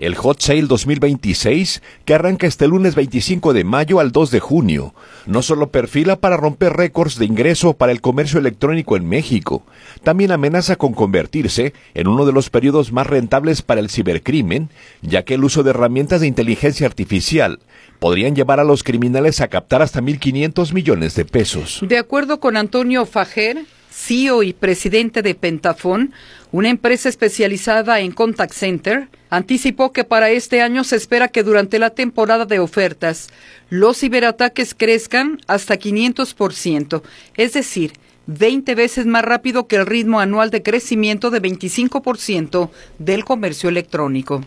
el Hot Sale 2026, que arranca este lunes 25 de mayo al 2 de junio, no solo perfila para romper récords de ingreso para el comercio electrónico en México, también amenaza con convertirse en uno de los periodos más rentables para el cibercrimen, ya que el uso de herramientas de inteligencia artificial podrían llevar a los criminales a captar hasta 1.500 millones de pesos. De acuerdo con Antonio Fajer, CEO y presidente de Pentafón, una empresa especializada en contact center, anticipó que para este año se espera que durante la temporada de ofertas los ciberataques crezcan hasta 500%, es decir, 20 veces más rápido que el ritmo anual de crecimiento de 25% del comercio electrónico.